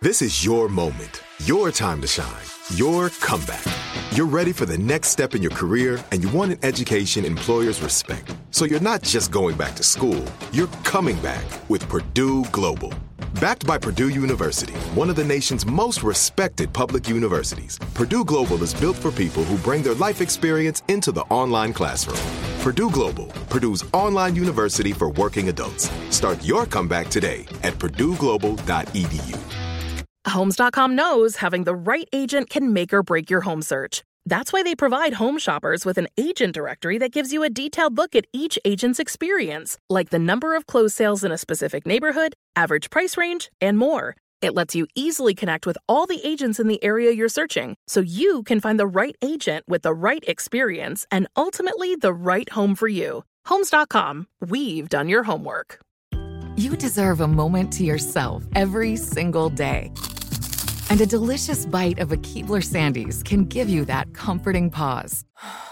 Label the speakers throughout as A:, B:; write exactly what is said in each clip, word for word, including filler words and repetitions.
A: This is your moment, your time to shine, your comeback. You're ready for the next step in your career, and you want an education employers respect. So you're not just going back to school, you're coming back with Purdue Global. Backed by Purdue University, one of the nation's most respected public universities, Purdue Global is built for people who bring their life experience into the online classroom. Purdue Global, Purdue's online university for working adults. Start your comeback today at purdue global dot e d u.
B: Homes dot com knows having the right agent can make or break your home search. That's why they provide home shoppers with an agent directory that gives you a detailed look at each agent's experience, like the number of closed sales in a specific neighborhood, average price range, and more. It lets you easily connect with all the agents in the area you're searching, so you can find the right agent with the right experience and ultimately the right home for you. Homes dot com. We've done your homework.
C: You deserve a moment to yourself every single day. And a delicious bite of a Keebler Sandies can give you that comforting pause.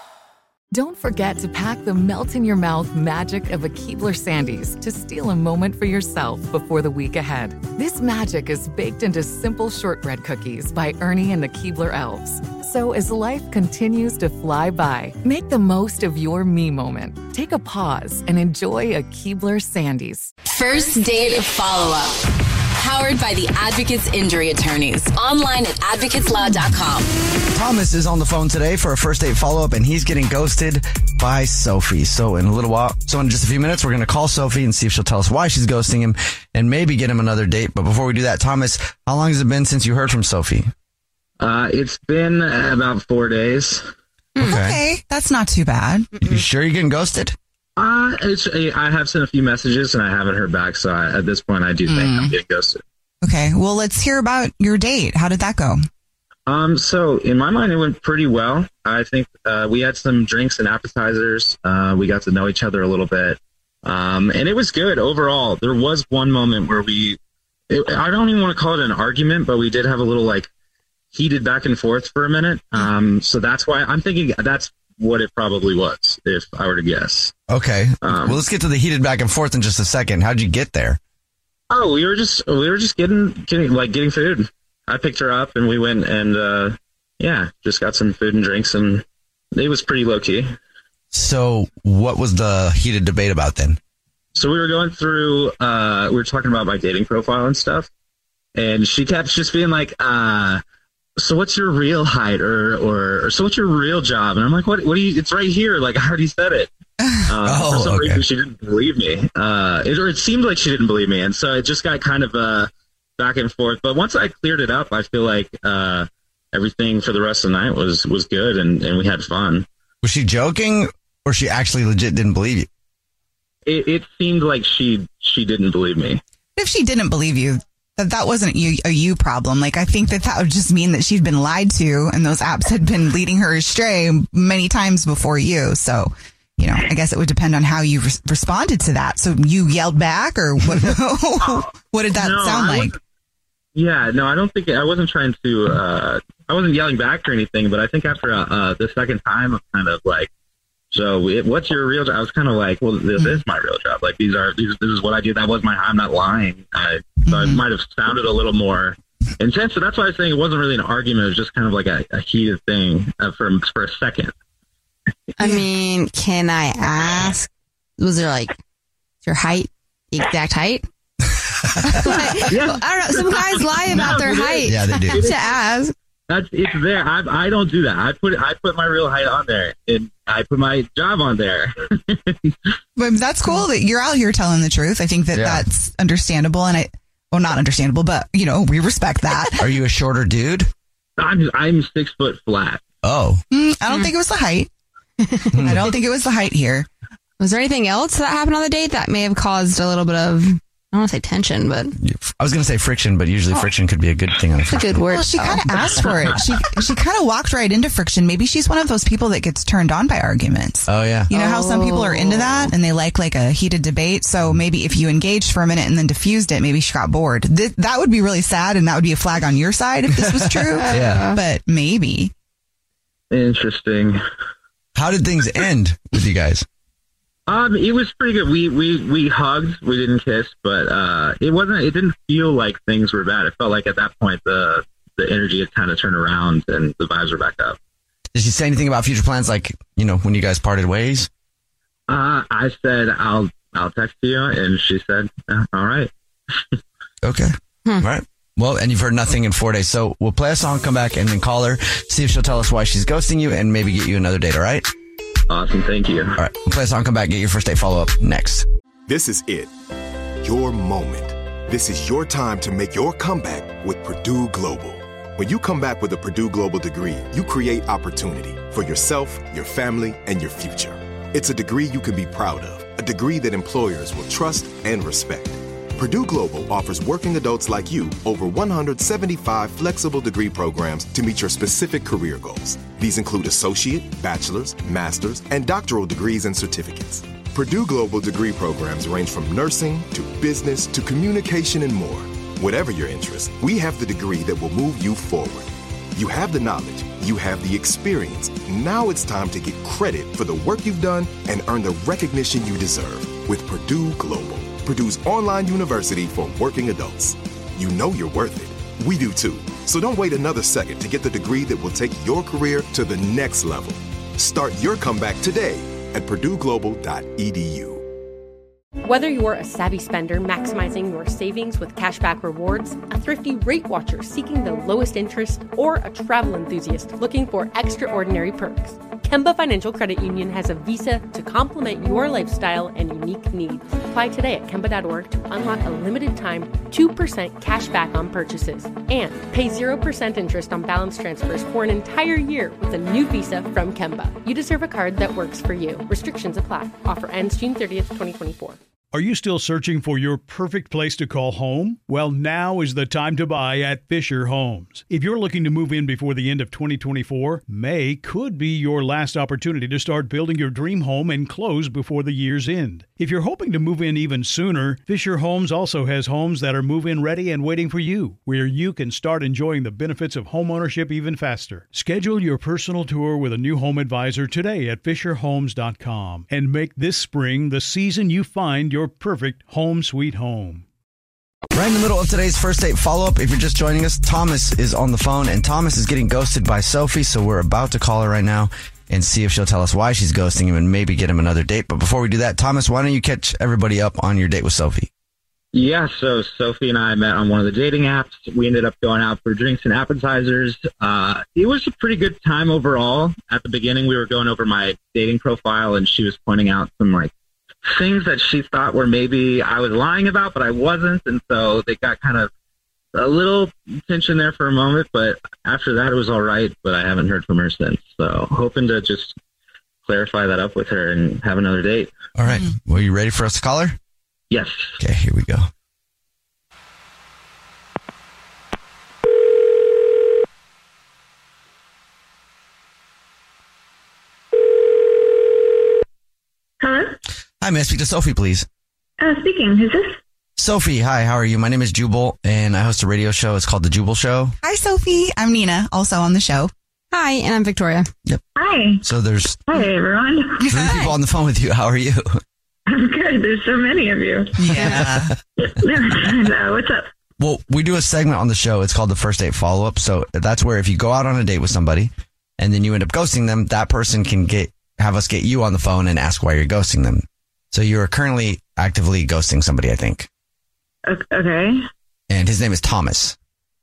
C: Don't forget to pack the melt-in-your-mouth magic of a Keebler Sandies to steal a moment for yourself before the week ahead. This magic is baked into simple shortbread cookies by Ernie and the Keebler Elves. So as life continues to fly by, make the most of your me moment. Take a pause and enjoy a Keebler Sandies.
D: First Date Follow-Up. Powered by the Advocates Injury Attorneys. Online at advocates law dot com.
E: Thomas is on the phone today for a first date follow-up, and he's getting ghosted by Sophie. So in a little while, so in just a few minutes, we're going to call Sophie and see if she'll tell us why she's ghosting him and maybe get him another date. But before we do that, Thomas, how long has it been since you heard from Sophie?
F: Uh, it's been about four days.
E: Okay.
G: Okay, that's not too bad.
E: You sure you're getting ghosted?
F: Uh, it's, I have sent a few messages and I haven't heard back. So I, at this point, I do think
G: Mm.
F: I'm getting ghosted.
G: Okay, well, let's hear about your date. How did that go?
F: Um, so in my mind, it went pretty well. I think uh, we had some drinks and appetizers. Uh, we got to know each other a little bit. Um, and it was good overall. There was one moment where we, it, I don't even want to call it an argument, but we did have a little like heated back and forth for a minute. Um, so that's why I'm thinking that's what it probably was, if I were to guess.
E: Okay.
F: Um,
E: well, let's get to the heated back and forth in just a second. How'd you get there?
F: Oh, we were just we were just getting getting like getting food. I picked her up and we went and uh, yeah, just got some food and drinks, and it was pretty low key.
E: So, what was the heated debate about then?
F: So we were going through, uh, we were talking about my dating profile and stuff, and she kept just being like, uh, "So what's your real height, or or, or so what's your real job?" And I'm like, "What? What do you? It's right here. Like I already said it." Uh,
E: oh,
F: for some
E: okay.
F: reason, she didn't believe me, uh, it, or it seemed like she didn't believe me, and so it just got kind of uh, back and forth. But once I cleared it up, I feel like uh, everything for the rest of the night was was good, and, and we had fun.
E: Was she joking, or she actually legit didn't believe you?
F: It, it seemed like she she didn't believe me.
G: If she didn't believe you, that that wasn't you, a you problem. Like, I think that that would just mean that she'd been lied to, and those apps had been leading her astray many times before you. So, you know, I guess it would depend on how you re- responded to that. So you yelled back, or what? What did that
F: No,
G: sound
F: I
G: like?
F: wasn't- Yeah, no, I don't think I wasn't trying to. Uh, I wasn't yelling back or anything, but I think after uh, uh, the second time, I'm kind of like, "So, it, what's your real job?" I was kind of like, "Well, this is my real job. Like, these are these. This is what I do. That was my. I'm not lying." I, so
G: Mm-hmm.
F: I might have sounded a little more intense. So that's why I was saying it wasn't really an argument. It was just kind of like a, a heated thing uh, for for a second.
H: I mean, can I ask, was there like your height, the exact height? Like,
F: Yeah.
H: I don't know. Some guys lie about
F: No,
H: their
F: it is.
H: height.
E: Yeah, they do.
H: I have to ask.
F: That's it's there. I I don't do that. I put I put my real height on there, and I put my job on there.
G: But that's cool that you're out here telling the truth. I think that
E: Yeah.
G: that's understandable, and I, well, not understandable, but you know, we respect that.
E: Are you a shorter dude?
F: I'm I'm six foot flat.
E: Oh.
G: Mm, I don't think it was the height. I don't think it was the height here.
H: Was there anything else that happened on the date that may have caused a little bit of, I don't want to say tension, but
E: I was going to say friction, but usually friction could be a good thing on a
H: it's a
E: first
H: good
E: date.
H: word.
G: Well, she
H: Oh.
G: kind of asked for it. She she kind of walked right into friction. Maybe she's one of those people that gets turned on by arguments.
E: Oh, yeah.
G: You know how some people are into that and they like like a heated debate. So maybe if you engaged for a minute and then diffused it, maybe she got bored. Th- that would be really sad, and that would be a flag on your side if this was true.
E: Yeah.
G: But maybe.
F: Interesting.
E: How did things end with you guys?
F: Um, it was pretty good. We we we hugged. We didn't kiss, but uh, it wasn't. It didn't feel like things were bad. It felt like at that point the the energy had kind of turned around and the vibes were back up.
E: Did she say anything about future plans, like, you know, when you guys parted ways?
F: Uh, I said I'll I'll text you, and she said, uh, all right.
E: Okay. Hmm. All right. Well, and you've heard nothing in four days. So we'll play a song, come back, and then call her, see if she'll tell us why she's ghosting you, and maybe get you another date, all right?
F: Awesome. Thank you. All
E: right. We'll play a song, come back, get your first date follow-up next.
A: This is it. Your moment. This is your time to make your comeback with Purdue Global. When you come back with a Purdue Global degree, you create opportunity for yourself, your family, and your future. It's a degree you can be proud of, a degree that employers will trust and respect. Purdue Global offers working adults like you over one hundred seventy-five flexible degree programs to meet your specific career goals. These include associate, bachelor's, master's, and doctoral degrees and certificates. Purdue Global degree programs range from nursing to business to communication and more. Whatever your interest, we have the degree that will move you forward. You have the knowledge, you have the experience. Now it's time to get credit for the work you've done and earn the recognition you deserve with Purdue Global, Purdue's online university for working adults. You know you're worth it. We do too. So don't wait another second to get the degree that will take your career to the next level. Start your comeback today at purdue global dot e d u.
I: Whether you're a savvy spender maximizing your savings with cashback rewards, a thrifty rate watcher seeking the lowest interest, or a travel enthusiast looking for extraordinary perks, Kemba Financial Credit Union has a visa to complement your lifestyle and unique needs. Apply today at kemba dot org to unlock a limited time two percent cash back on purchases and pay zero percent interest on balance transfers for an entire year with a new visa from Kemba. You deserve a card that works for you. Restrictions apply. Offer ends June thirtieth, twenty twenty-four.
J: Are you still searching for your perfect place to call home? Well, now is the time to buy at Fisher Homes. If you're looking to move in before the end of twenty twenty-four, May could be your last opportunity to start building your dream home and close before the year's end. If you're hoping to move in even sooner, Fisher Homes also has homes that are move-in ready and waiting for you, where you can start enjoying the benefits of homeownership even faster. Schedule your personal tour with a new home advisor today at fisher homes dot com and make this spring the season you find your Your perfect home sweet home.
E: Right in the middle of today's first date follow-up, if you're just joining us, Thomas is on the phone, and Thomas is getting ghosted by Sophie, so we're about to call her right now and see if she'll tell us why she's ghosting him and maybe get him another date. But before we do that, Thomas, why don't you catch everybody up on your date with Sophie?
F: Yeah, so Sophie and I met on one of the dating apps. We ended up going out for drinks and appetizers. Uh, it was a pretty good time overall. At the beginning, we were going over my dating profile, and she was pointing out some, like, things that she thought were maybe I was lying about, but I wasn't. And so they got kind of a little tension there for a moment, but after that it was all right, but I haven't heard from her since. So hoping to just clarify that up with her and have another date.
E: All right. Well, you ready for us to call her?
F: Yes.
E: Okay, here we go.
K: Hello?
E: Hi, may I speak to Sophie, please?
K: Uh, speaking. Who's this?
E: Sophie, hi, how are you? My name is Jubal, and I host a radio show. It's called The Jubal Show.
G: Hi, Sophie. I'm Nina, also on the show.
H: Hi, and I'm Victoria.
E: Yep.
K: Hi.
E: So there's
K: Hi, everyone.
E: three
G: Hi.
E: people on the phone with you. How are you?
K: I'm good. There's so many of you.
G: Yeah.
K: uh, what's up?
E: Well, we do a segment on the show. It's called the First Date Follow-Up. So that's where if you go out on a date with somebody and then you end up ghosting them, that person can get have us get you on the phone and ask why you're ghosting them. So you're currently actively ghosting somebody, I think.
K: Okay.
E: And his name is Thomas.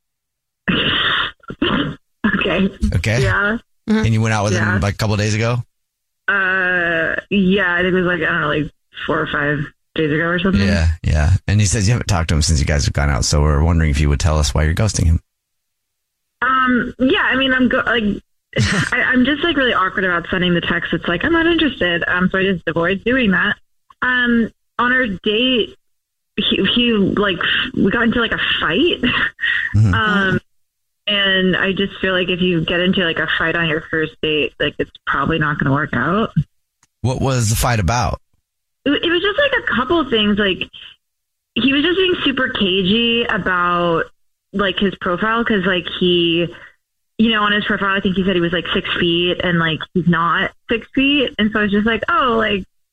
K: Okay.
E: Okay.
K: Yeah.
E: And you went out with
K: Yeah.
E: him like a couple of days ago?
K: Uh, yeah, I think it was like, I don't know, like four or five days ago or something.
E: Yeah, yeah. And he says you haven't talked to him since you guys have gone out. So we're wondering if you would tell us why you're ghosting him.
K: Um, yeah, I mean, I'm go- like, I, I'm just like really awkward about sending the text. It's like, I'm not interested. Um, so I just avoid doing that. Um, on our date, he, he like, we got into like a fight.
E: Mm-hmm.
K: Um, and I just feel like if you get into like a fight on your first date, like it's probably not going to work out.
E: What was the fight about?
K: It, it was just like a couple of things. Like he was just being super cagey about like his profile. Cause like he, you know, on his profile, I think he said he was like six feet and like he's not six feet. And so I was just like, oh, like,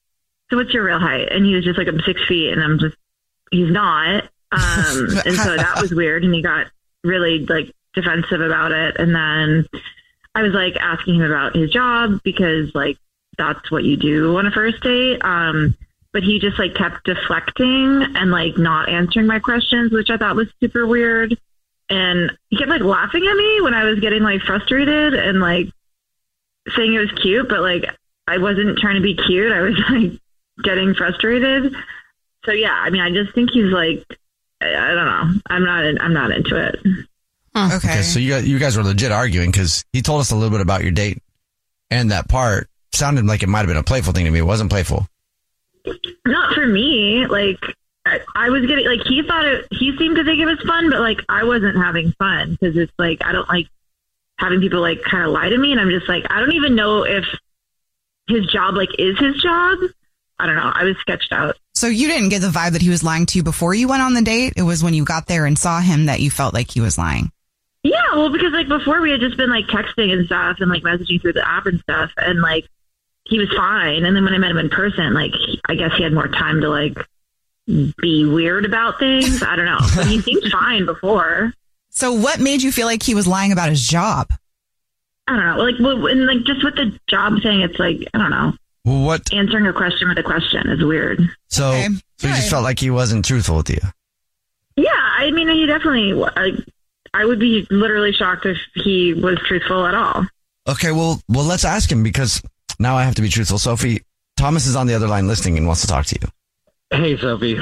K: so what's your real height? And he was just like, I'm six feet. And I'm just, he's not. Um, and so that was weird. And he got really like defensive about it. And then I was like asking him about his job because like, that's what you do on a first date. Um, but he just like kept deflecting and like not answering my questions, which I thought was super weird. And he kept like laughing at me when I was getting like frustrated and like saying it was cute, but like I wasn't trying to be cute. I was like getting frustrated. So yeah, I mean, I just think he's like, I, I don't know. I'm not, I'm not into it.
G: Huh. Okay.
E: okay. So you guys, you guys were legit arguing because he told us a little bit about your date, and that part sounded like it might have been a playful thing to me. It wasn't playful.
K: Not for me. Like I, I was getting like he thought it. He seemed to think it was fun, but like I wasn't having fun because it's like I don't like having people like kind of lie to me, and I'm just like I don't even know if his job like is his job. I don't know. I was sketched out.
G: So you didn't get the vibe that he was lying to you before you went on the date? It was when you got there and saw him that you felt like he was lying?
K: Yeah, well, because like before we had just been like texting and stuff and like messaging through the app and stuff, and like he was fine. And then when I met him in person, like he, I guess he had more time to like be weird about things. I don't know, but he seemed fine before.
G: So what made you feel like he was lying about his job?
K: I don't know, like well, and like just with the job thing, it's like I don't know.
E: Well, what
K: answering a question with a question is weird.
E: So,
G: Okay.
E: so you
G: All
E: just
G: right.
E: felt like he wasn't truthful with you.
K: Yeah, I mean, he definitely. I, I would be literally shocked if he was truthful at all.
E: Okay, well, well, let's ask him because now I have to be truthful. Sophie, Thomas is on the other line listening and wants to talk to you.
F: Hey, Sophie.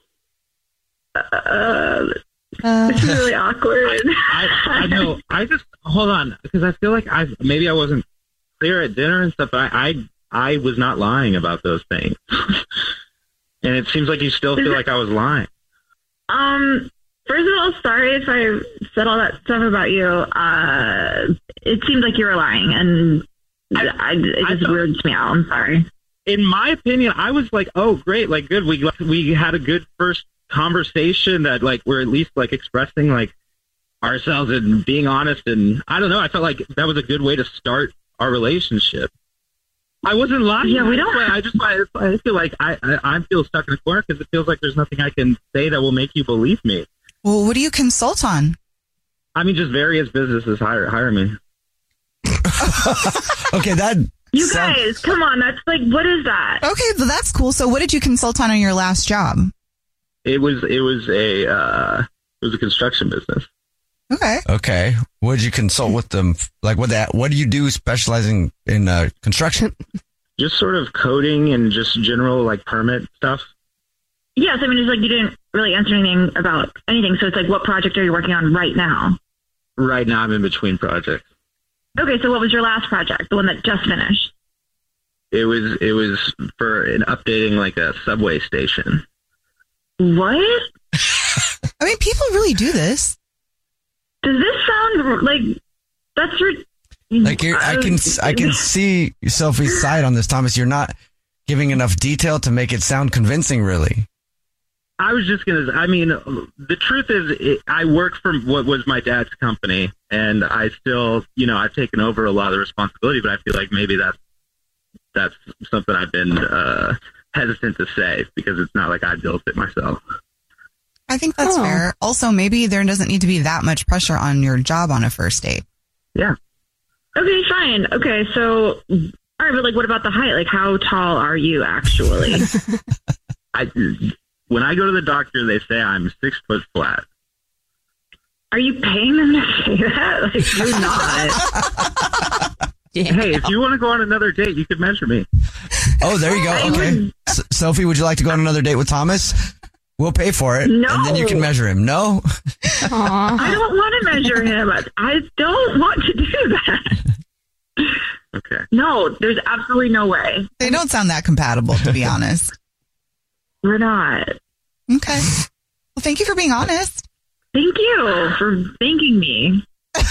K: Uh, this is really awkward.
F: I, I know. I just hold on because I feel like I maybe I wasn't clear at dinner and stuff. But I, I I was not lying about those things, and it seems like you still feel like I was lying.
K: Um. First of all, sorry if I said all that stuff about you. Uh, it seems like you were lying, and I, I, it
F: I
K: just
F: thought-
K: weirds me out. I'm sorry.
F: In my opinion, I was like, oh, great, like good. We we had a good first conversation that like we're at least like expressing like ourselves and being honest. And I don't know. I felt like that was a good way to start our relationship. I wasn't lying.
K: Yeah, we don't-
F: I just I, I feel like I, I I feel stuck in a corner because it feels like there's nothing I can say that will make you believe me.
G: Well, what do you consult on?
F: I mean, just various businesses hire hire me.
E: Okay, that
K: You
E: sound-
K: guys, come on. That's like, what is that?
G: Okay, well, that's cool. So what did you consult on on your last job?
F: It was it was a uh, it was a construction business.
G: Okay.
E: Okay, what did you consult with them? Like, what that? What do you do specializing in uh, construction?
F: Just sort of coding and just general like permit stuff.
K: Yes, I mean, it's like you didn't really answer anything about anything. So it's like, what project are you working on right now?
F: Right now, I'm in between projects.
K: Okay, so what was your last project, the one that just finished?
F: It was it was for an updating like a subway station.
K: What?
G: I mean, people really do this.
K: Does this sound like that's re-
E: Like, you're, I can I can see Sophie's side on this, Thomas. You're not giving enough detail to make it sound convincing, really.
F: I was just gonna. I mean, the truth is, it, I work for what was my dad's company, and I still, you know, I've taken over a lot of the responsibility. But I feel like maybe that's that's something I've been uh, hesitant to say because it's not like I built it myself.
G: I think that's
H: Oh.
G: fair. Also, maybe there doesn't need to be that much pressure on your job on a first date.
F: Yeah.
K: Okay, fine. Okay, so all right, but like, what about the height? Like, how tall are you actually?
F: I when I go to the doctor, they say I'm six foot flat.
K: Are you paying them to say that? Like, you're not.
F: Hey, if you want to go on another date, you could measure me.
E: Oh, there you go.
K: I
E: Okay,
K: would-
E: S- Sophie, would you like to go on another date with Thomas? We'll pay for it,
K: No.
E: and then you can measure him. No.
K: I don't want to measure him. I don't want to do that.
F: Okay.
K: No, there's absolutely no way.
G: They don't sound that compatible, to be honest.
K: We're not.
G: Okay. Well, thank you for being honest.
K: Thank you for thanking me.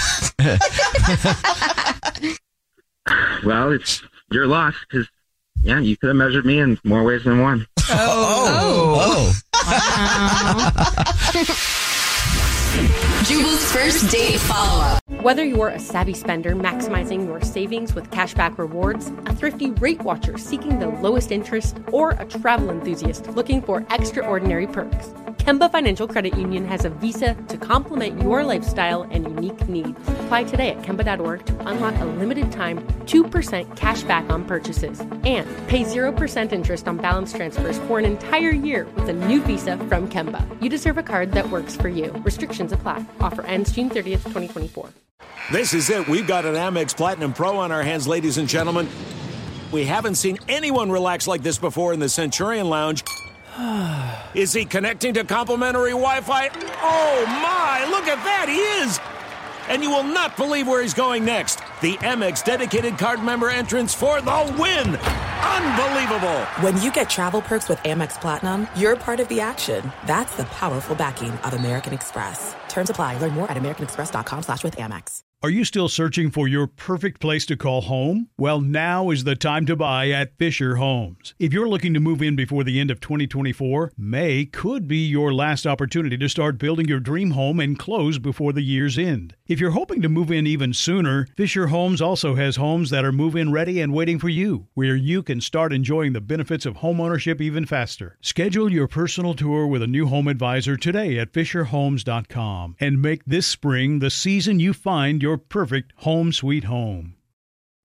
F: Well, it's your loss because yeah, you could have measured me in more ways than one.
E: Oh.
D: Jubal's first date follow-up.
I: Whether you're a savvy spender maximizing your savings with cashback rewards, a thrifty rate watcher seeking the lowest interest, or a travel enthusiast looking for extraordinary perks, Kemba Financial Credit Union has a visa to complement your lifestyle and unique needs. Apply today at Kemba dot org to unlock a limited time two percent cash back on purchases and pay zero percent interest on balance transfers for an entire year with a new visa from Kemba. You deserve a card that works for you. Restrictions apply. Offer ends June thirtieth, twenty twenty-four.
L: This is it. We've got an Amex Platinum Pro on our hands, ladies and gentlemen. We haven't seen anyone relax like this before in the Centurion Lounge. Is he connecting to complimentary Wi-Fi? Oh, my! Look at that! He is! And you will not believe where he's going next. The Amex dedicated card member entrance for the win! Unbelievable!
M: When you get travel perks with Amex Platinum, you're part of the action. That's the powerful backing of American Express. Terms apply. Learn more at americanexpress.com slash with Amex.
J: Are you still searching for your perfect place to call home? Well, now is the time to buy at Fisher Homes. If you're looking to move in before the end of twenty twenty-four, May could be your last opportunity to start building your dream home and close before the year's end. If you're hoping to move in even sooner, Fisher Homes also has homes that are move-in ready and waiting for you, where you can start enjoying the benefits of homeownership even faster. Schedule your personal tour with a new home advisor today at fisher homes dot com and make this spring the season you find your perfect home sweet home.